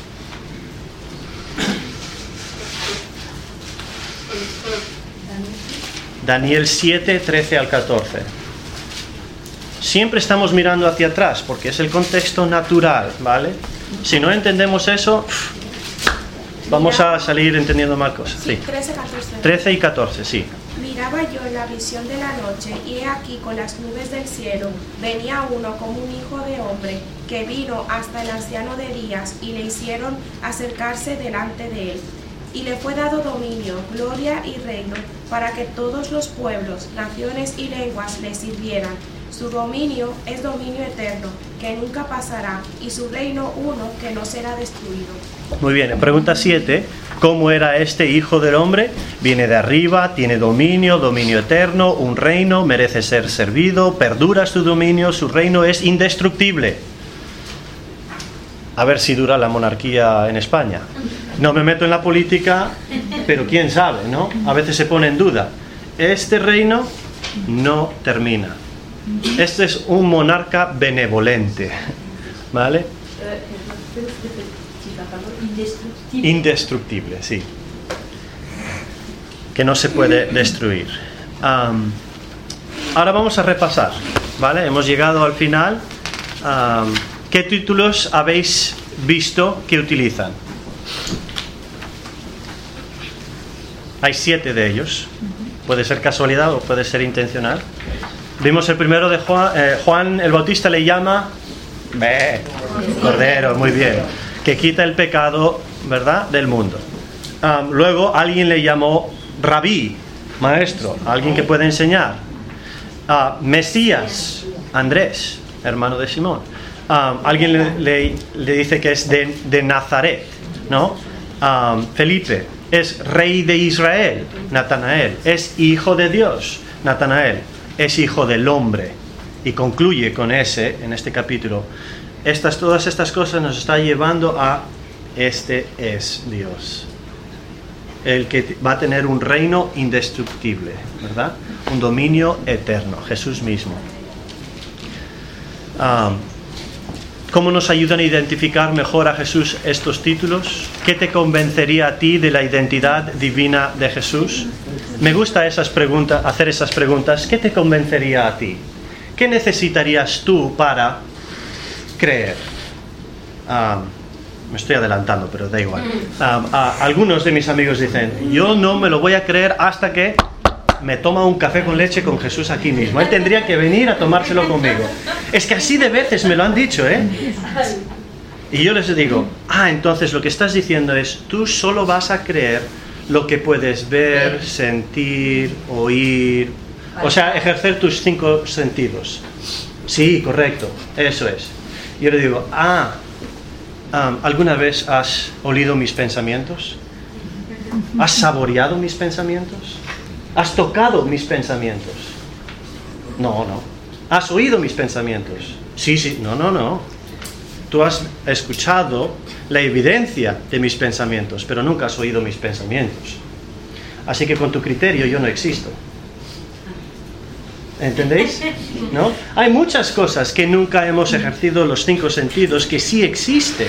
Daniel 7, 13 al 14. Siempre estamos mirando hacia atrás porque es el contexto natural, ¿vale? Si no entendemos eso, vamos a salir entendiendo mal cosas. Sí. 13, 14. 13 y 14, sí. Miraba yo en la visión de la noche, y he aquí con las nubes del cielo venía uno como un hijo de hombre, que vino hasta el anciano de días, y le hicieron acercarse delante de él. Y le fue dado dominio, gloria y reino, para que todos los pueblos, naciones y lenguas le sirvieran. Su dominio es dominio eterno, que nunca pasará, y su reino uno, que no será destruido. Muy bien, pregunta 7. ¿Cómo era este hijo del hombre? Viene de arriba, tiene dominio, dominio eterno, un reino, merece ser servido, perdura su dominio, su reino es indestructible. A ver si dura la monarquía en España. No me meto en la política, pero quién sabe, ¿no? A veces se pone en duda. Este reino no termina. Este es un monarca benevolente, ¿vale? Indestructible, sí. Que no se puede destruir. Ahora vamos a repasar, ¿vale? Hemos llegado al final. ¿Qué títulos habéis visto que utilizan? Hay 7 de ellos. Puede ser casualidad o puede ser intencional. Vimos el primero de Juan el Bautista le llama Cordero, muy bien, que quita el pecado, ¿verdad?, del mundo. Luego alguien le llamó Rabí, maestro, alguien que puede enseñar. Mesías, Andrés, hermano de Simón. Alguien le dice que es de Nazaret, ¿no? Felipe, Es rey de Israel, Natanael. Es hijo de Dios, Natanael. Es hijo del hombre. Y concluye con ese, en este capítulo. Todas estas cosas nos está llevando a este es Dios. El que va a tener un reino indestructible, ¿verdad? Un dominio eterno, Jesús mismo. ¿Cómo nos ayudan a identificar mejor a Jesús estos títulos? ¿Qué te convencería a ti de la identidad divina de Jesús? Me gusta hacer esas preguntas. ¿Qué te convencería a ti? ¿Qué necesitarías tú para creer? Me estoy adelantando, pero da igual. Algunos de mis amigos dicen, yo no me lo voy a creer hasta que me toma un café con leche con Jesús aquí mismo. Él tendría que venir a tomárselo conmigo. Es que así de veces me lo han dicho, ¿eh? Y yo les digo, entonces lo que estás diciendo es, tú solo vas a creer lo que puedes ver, sentir, oír, o sea, ejercer tus 5 sentidos. Sí, correcto, eso es. Yo le digo, ¿alguna vez has olido mis pensamientos? ¿Has saboreado mis pensamientos? ¿Has tocado mis pensamientos? No. ¿Has oído mis pensamientos? Sí. No. Tú has escuchado la evidencia de mis pensamientos, pero nunca has oído mis pensamientos. Así que con tu criterio yo no existo. ¿Entendéis? ¿No? Hay muchas cosas que nunca hemos ejercido los 5 sentidos que sí existen.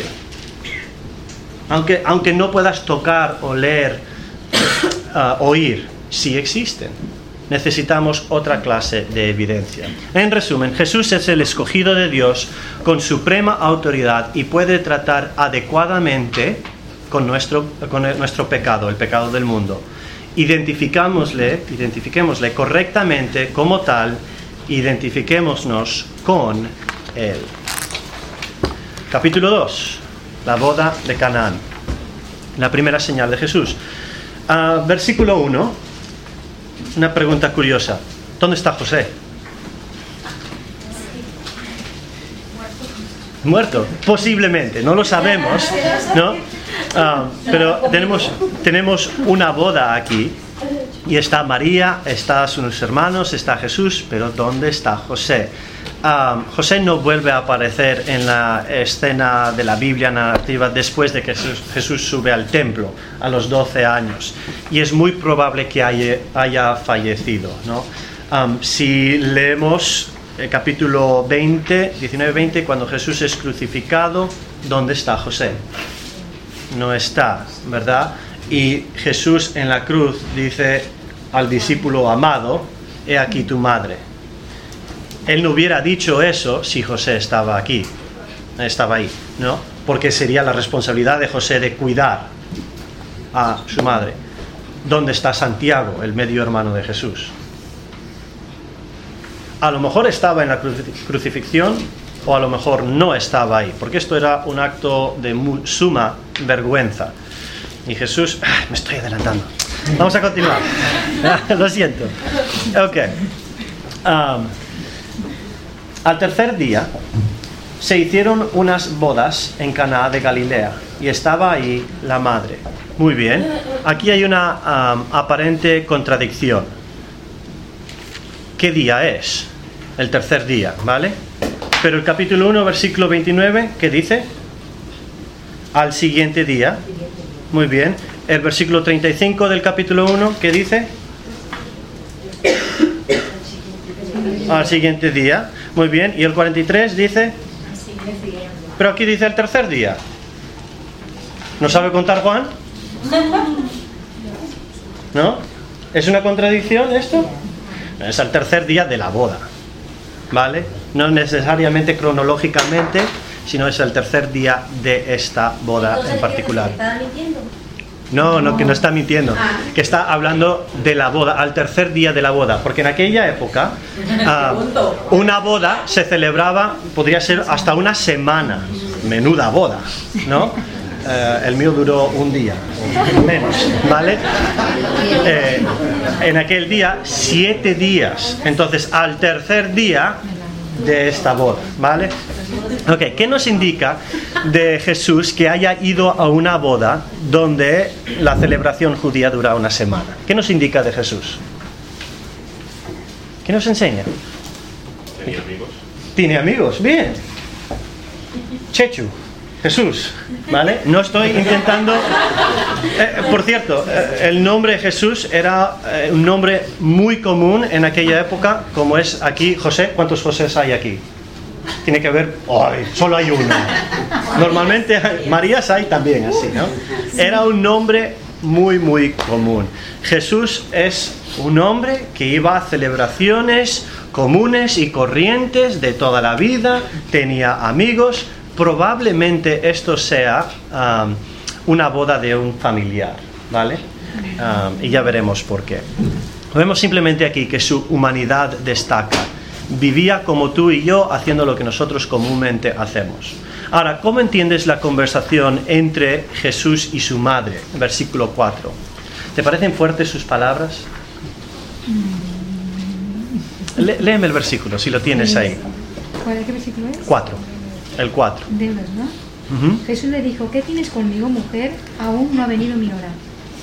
Aunque no puedas tocar, oler, oír, sí existen. Necesitamos otra clase de evidencia. En resumen, Jesús es el escogido de Dios con suprema autoridad y puede tratar adecuadamente con nuestro pecado, el pecado del mundo. Identifiquémosle correctamente como tal, identifiquémonos con Él. Capítulo 2, la boda de Canaán, la primera señal de Jesús. Versículo 1, una pregunta curiosa. ¿Dónde está José? Muerto, posiblemente, no lo sabemos, ¿no? Pero tenemos una boda aquí y está María, está sus hermanos, está Jesús, pero ¿dónde está José? José no vuelve a aparecer en la escena de la Biblia narrativa después de que Jesús sube al templo a los 12 años y es muy probable que haya fallecido, ¿no? Si leemos el capítulo 19-20, cuando Jesús es crucificado, ¿dónde está José? No está, ¿verdad? Y Jesús en la cruz dice al discípulo amado, he aquí tu madre. Él no hubiera dicho eso si José estaba ahí, ¿no? Porque sería la responsabilidad de José de cuidar a su madre. ¿Dónde está Santiago, el medio hermano de Jesús? A lo mejor estaba en la crucifixión o a lo mejor no estaba ahí, porque esto era un acto de suma vergüenza. Y Jesús... me estoy adelantando. Vamos a continuar. Lo siento. Ok. Al tercer día se hicieron unas bodas en Caná de Galilea y estaba ahí la madre. Muy bien. Aquí hay una aparente contradicción. ¿Qué día es? El tercer día, ¿vale? Pero el capítulo 1, versículo 29, ¿qué dice? Al siguiente día. Muy bien. El versículo 35 del capítulo 1, ¿qué dice? Al siguiente día. Muy bien. Y el 43 dice... Pero aquí dice el tercer día. ¿No sabe contar Juan? ¿No? ¿Es una contradicción esto? Es el tercer día de la boda, ¿vale? No necesariamente cronológicamente, sino es el tercer día de esta boda en particular. ¿Está mintiendo? No, que no está mintiendo, que está hablando de la boda, al tercer día de la boda, porque en aquella época una boda se celebraba, podría ser hasta una semana, menuda boda, ¿no? El mío duró un día, o menos, ¿vale? En aquel día, 7 días, entonces al tercer día de esta boda, ¿vale? Ok, ¿qué nos indica de Jesús que haya ido a una boda donde la celebración judía dura una semana? ¿Qué nos indica de Jesús? ¿Qué nos enseña? Tenía amigos. Tiene amigos, bien. Chechu, Jesús, ¿vale? No estoy intentando... por cierto, el nombre Jesús era un nombre muy común en aquella época, como es aquí José. ¿Cuántos Josés hay aquí? Tiene que haber... ¡Ay! Solo hay uno. Normalmente Marías hay también así, ¿no? Era un nombre muy, muy común. Jesús es un hombre que iba a celebraciones comunes y corrientes de toda la vida, tenía amigos. Probablemente esto sea una boda de un familiar, ¿vale? Y ya veremos por qué. Vemos simplemente aquí que su humanidad destaca. Vivía como tú y yo, haciendo lo que nosotros comúnmente hacemos. Ahora, ¿cómo entiendes la conversación entre Jesús y su madre? Versículo 4. ¿Te parecen fuertes sus palabras? Léeme el versículo, si lo tienes ahí. ¿Qué versículo es? 4. El 4. De verdad. Jesús le dijo: ¿qué tienes conmigo, mujer? Aún no ha venido mi hora.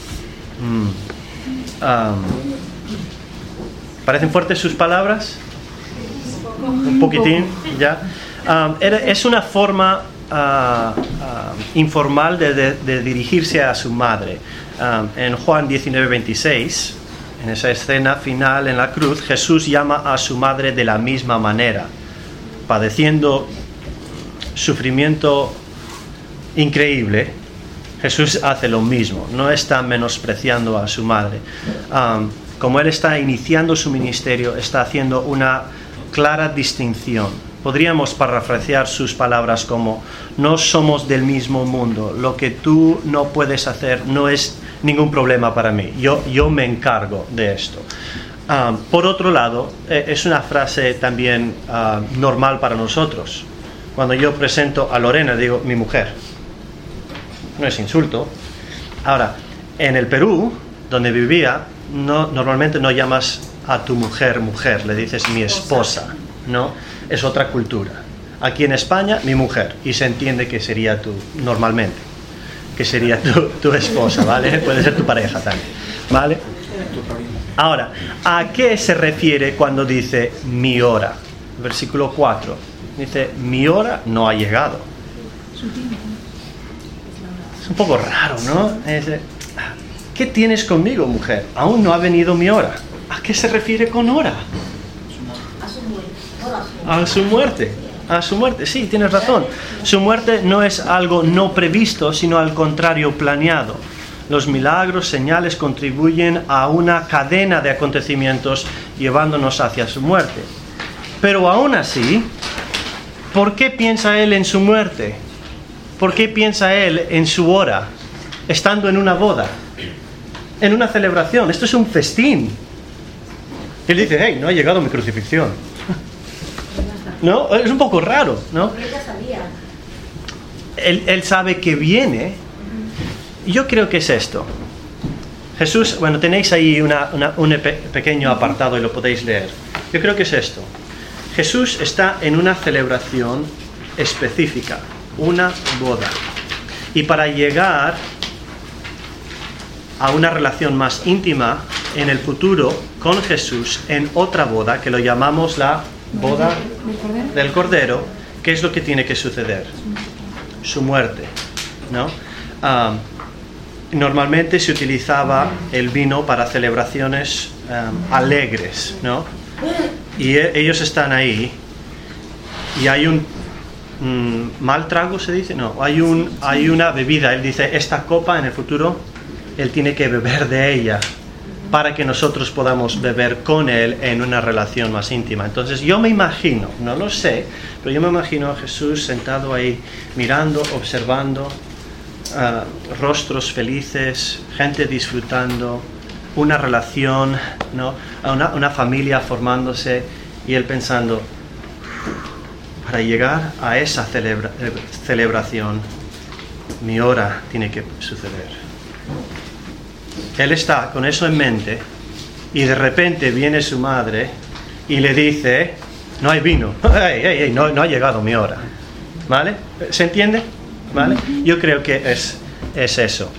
¿Parecen fuertes sus palabras? Un poquitín, ya. Es una forma informal de dirigirse a su madre. En Juan 19:26, en esa escena final en la cruz, Jesús llama a su madre de la misma manera, padeciendo sufrimiento increíble. Jesús hace lo mismo, no está menospreciando a su madre. Como él está iniciando su ministerio, está haciendo una clara distinción. Podríamos parafrasear sus palabras como: no somos del mismo mundo, lo que tú no puedes hacer no es ningún problema para mí, yo me encargo de esto. Por otro lado, es una frase también normal para nosotros. Cuando yo presento a Lorena, digo mi mujer. No es insulto. Ahora, en el Perú, donde vivía, normalmente no llamas a tu mujer mujer, le dices mi esposa, ¿no? Es otra cultura. Aquí en España, mi mujer, y se entiende que sería tú, normalmente, que sería tu esposa, ¿vale? Puede ser tu pareja también, ¿vale? Ahora, ¿a qué se refiere cuando dice mi hora? Versículo 4, dice mi hora no ha llegado. Es un poco raro, ¿no? ¿Qué tienes conmigo, mujer? Aún no ha venido mi hora. ¿A qué se refiere con hora? A su muerte. A su muerte, sí, tienes razón. Su muerte no es algo no previsto, sino al contrario, planeado. Los milagros, señales contribuyen a una cadena de acontecimientos llevándonos hacia su muerte. Pero aún así, ¿por qué piensa él en su muerte? ¿Por qué piensa él en su hora? Estando en una boda, en una celebración. Esto es un festín. Él dice: hey, no ha llegado mi crucifixión. ¿No? Es un poco raro, ¿no? Él sabe que viene. Yo creo que es esto. Jesús, bueno, tenéis ahí un pequeño apartado y lo podéis leer. Yo creo que es esto. Jesús está en una celebración específica, una boda. Y para llegar a una relación más íntima en el futuro con Jesús, en otra boda, que lo llamamos la boda del Cordero, ¿qué es lo que tiene que suceder? Su muerte, ¿no? Normalmente se utilizaba el vino para celebraciones alegres, ¿no? Y ellos están ahí y hay un mal trago, se dice, no, hay una bebida. Él dice: esta copa en el futuro él tiene que beber de ella para que nosotros podamos beber con él en una relación más íntima. Entonces yo me imagino, no lo sé, pero yo me imagino a Jesús sentado ahí mirando, observando rostros felices, gente disfrutando, una relación, ¿no? Una familia formándose, y él pensando: para llegar a esa celebración, mi hora tiene que suceder. Él está con eso en mente, y de repente viene su madre y le dice: no hay vino. No ha llegado mi hora. ¿Vale? ¿Se entiende? ¿Vale? Yo creo que es eso.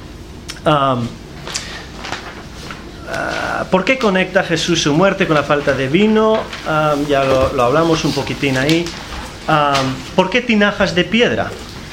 ¿Por qué conecta Jesús su muerte con la falta de vino? Ya lo hablamos un poquitín ahí. ¿Por qué tinajas de piedra?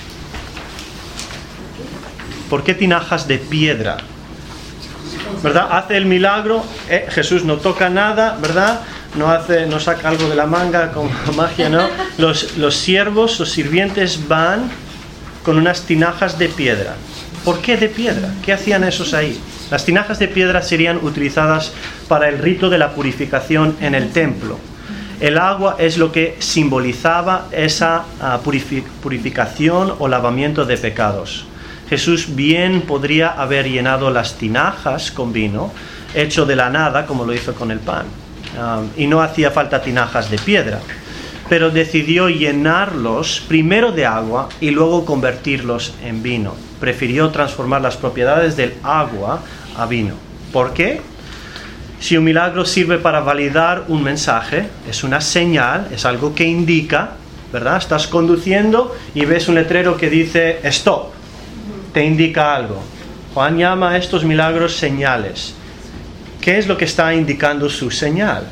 ¿Por qué tinajas de piedra? ¿Verdad? Hace el milagro, Jesús no toca nada, ¿verdad? No saca algo de la manga como magia, ¿no? Los siervos, los sirvientes van con unas tinajas de piedra. ¿Por qué de piedra? ¿Qué hacían esos ahí? Las tinajas de piedra serían utilizadas para el rito de la purificación en el templo. El agua es lo que simbolizaba esa purificación o lavamiento de pecados. Jesús bien podría haber llenado las tinajas con vino, hecho de la nada, como lo hizo con el pan. Y no hacía falta tinajas de piedra, pero decidió llenarlos primero de agua y luego convertirlos en vino. Prefirió transformar las propiedades del agua a vino. ¿Por qué? Si un milagro sirve para validar un mensaje, es una señal, es algo que indica, ¿verdad? Estás conduciendo y ves un letrero que dice stop, te indica algo. Juan llama a estos milagros señales. ¿Qué es lo que está indicando su señal?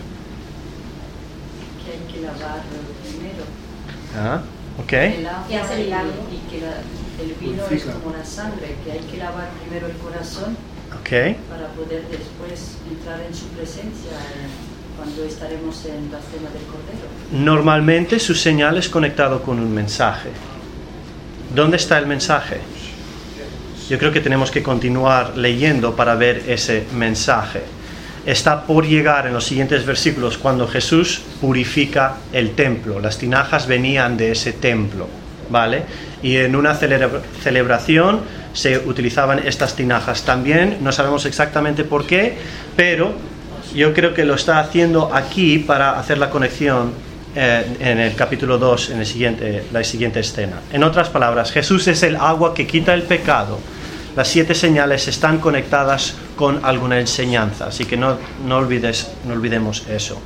Que hay que lavar primero. Ok. El agua y que el vino es como la sangre, que hay que lavar primero el corazón. Okay. Para poder después entrar en su presencia cuando estaremos en la cena del Cordero. Normalmente su señal es conectado con un mensaje. ¿Dónde está el mensaje? Yo creo que tenemos que continuar leyendo para ver ese mensaje. Está por llegar en los siguientes versículos cuando Jesús purifica el templo. Las tinajas venían de ese templo, ¿vale? Y en una celebración se utilizaban estas tinajas. También no sabemos exactamente por qué, pero yo creo que lo está haciendo aquí para hacer la conexión en el capítulo 2, en la siguiente escena. En otras palabras, Jesús es el agua que quita el pecado. Las 7 señales están conectadas con alguna enseñanza, así que no olvidemos eso.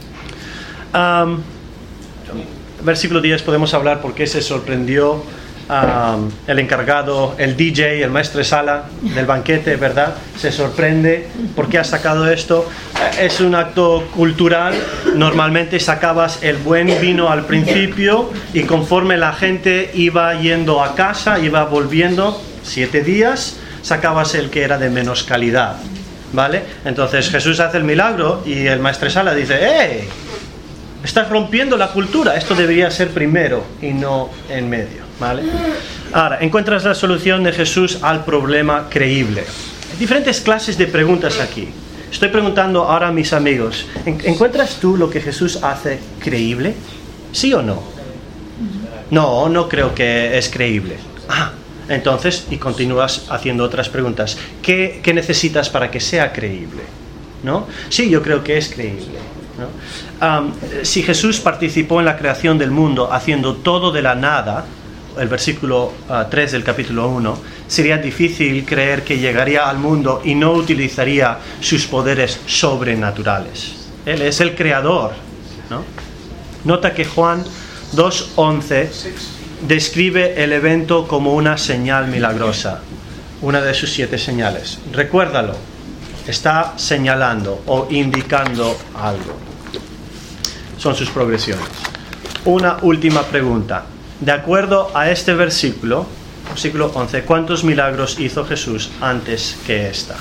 Versículo 10 podemos hablar por qué se sorprendió el encargado, el DJ, el maestresala del banquete, ¿verdad? Se sorprende. ¿Por qué has sacado esto? Es un acto cultural. Normalmente sacabas el buen vino al principio y conforme la gente iba yendo a casa, iba volviendo 7 días, sacabas el que era de menos calidad, ¿vale? Entonces Jesús hace el milagro y el maestresala dice: ¡hey! Estás rompiendo la cultura, esto debería ser primero y no en medio, ¿vale? Ahora, encuentras la solución de Jesús al problema creíble. Hay diferentes clases de preguntas aquí. Estoy preguntando ahora a mis amigos: ¿encuentras tú lo que Jesús hace creíble? ¿Sí o no? No creo que es creíble. Entonces, y continúas haciendo otras preguntas. ¿Qué necesitas para que sea creíble? ¿No? Sí, yo creo que es creíble, ¿no? Si Jesús participó en la creación del mundo haciendo todo de la nada, el versículo 3 del capítulo 1, sería difícil creer que llegaría al mundo y no utilizaría sus poderes sobrenaturales. Él es el creador, ¿no? Nota que Juan 2:11 describe el evento como una señal milagrosa, una de sus 7 señales. Recuérdalo, está señalando o indicando algo. Son sus progresiones. Una última pregunta. De acuerdo a este versículo 11, ¿cuántos milagros hizo Jesús antes que esta?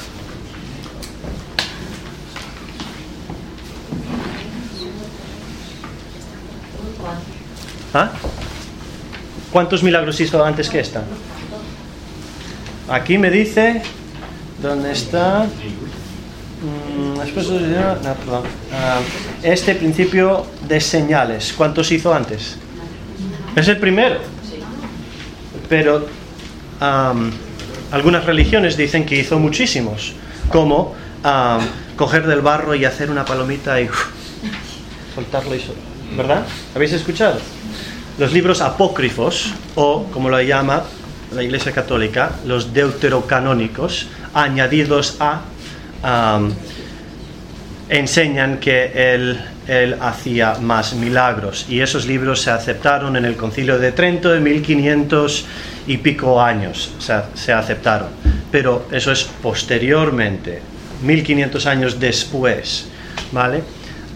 ¿Cuántos milagros hizo antes que esta? Aquí me dice, ¿dónde está? Este principio de señales, ¿cuántos hizo antes? Es el primero. Pero algunas religiones dicen que hizo muchísimos, como coger del barro y hacer una palomita y soltarlo, ¿verdad? ¿Habéis escuchado? Los libros apócrifos, o como lo llama la Iglesia Católica, los deuterocanónicos, añadidos a enseñan que él hacía más milagros, y esos libros se aceptaron en el Concilio de Trento de 1500 y pico años, se aceptaron, pero eso es posteriormente, 1500 años después, ¿vale?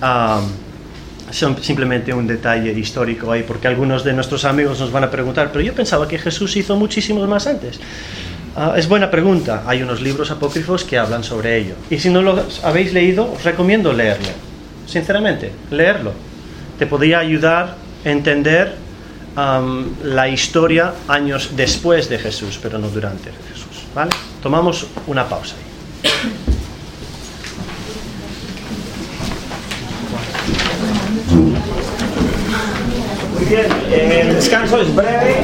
Son simplemente un detalle histórico ahí, porque algunos de nuestros amigos nos van a preguntar, pero yo pensaba que Jesús hizo muchísimos más antes. Es buena pregunta. Hay unos libros apócrifos que hablan sobre ello, y si no lo habéis leído, os recomiendo leerlo, sinceramente, leerlo. Te podría ayudar a entender la historia años después de Jesús, pero no durante Jesús, ¿vale? Tomamos una pausa ahí. Muy bien, el descanso es breve.